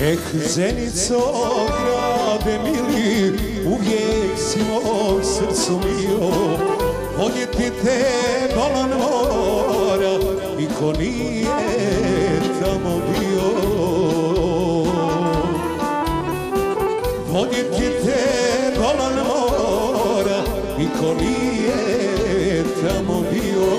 Zenico, grade mili, uvijek si mom srcu mio. Voljeti te bolan mora, niko nije tamo bio. Voljeti te bolan mora, niko nije tamo bio.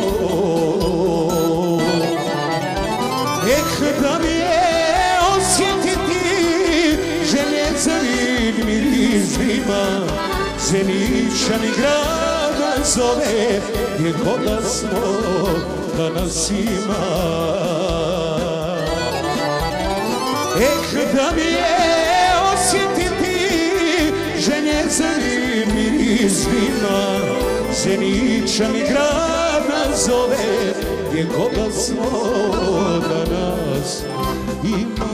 Da mi je osjetiti željezarih mirisima, Zeničani grada zove, gdje god da smo danas ima. Da mi je osjetiti željezarih mirisima, Zeničani grada zove, gdje god da smo danas ima.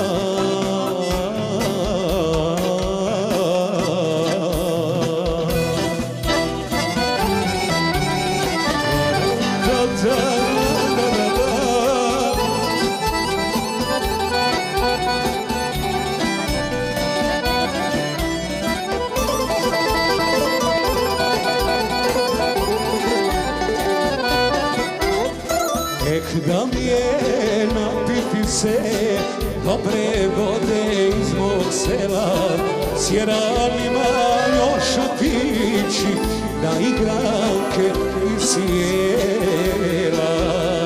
Da mi je napiti se dobre vode iz mog sela, s jeranima još otići na igranke iz sjela.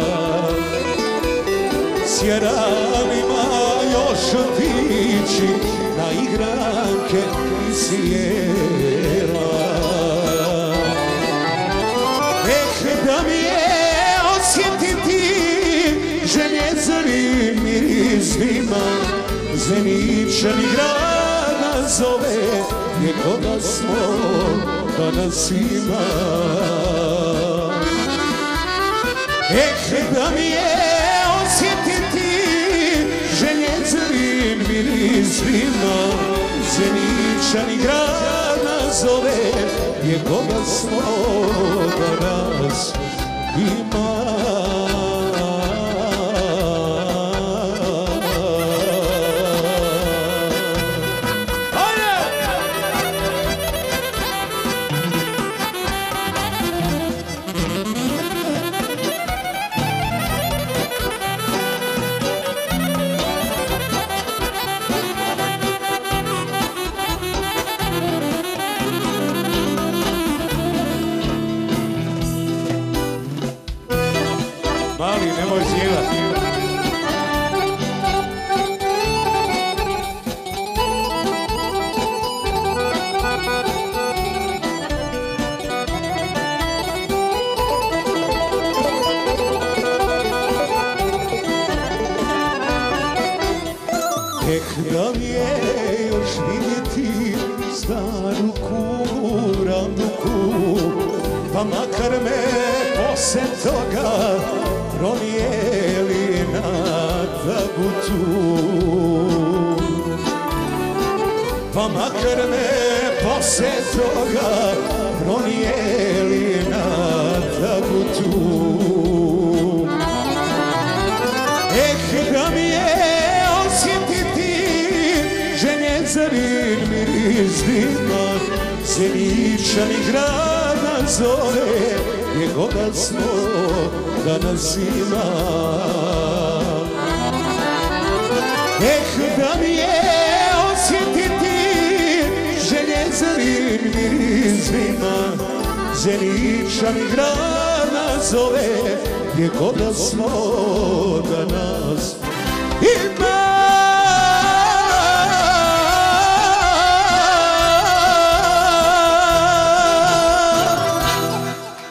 S jeranima još otići na igranke iz sjela. Da mi je osjetiti željezarim mirisima, Zeničani grada zove, gdje god da smo danas ima. Da mi je osjetiti željezarim mirisima, Zeničani grada zove, gdje god da smo danas ima. Mali, nemoj zjevati. Da mi je još vidjeti staru kuranduku, pa makar me posle toga pronijeli na tabutu. Pa makar me posle toga pronijeli na tabutu. Da mi je osjetiti željezarim mirisima, Zeničani grada zove, gdje god da smo danas ima. Da mi je osjetiti željezarim mirisima, Zeničani grada zove, gdje god da smo danas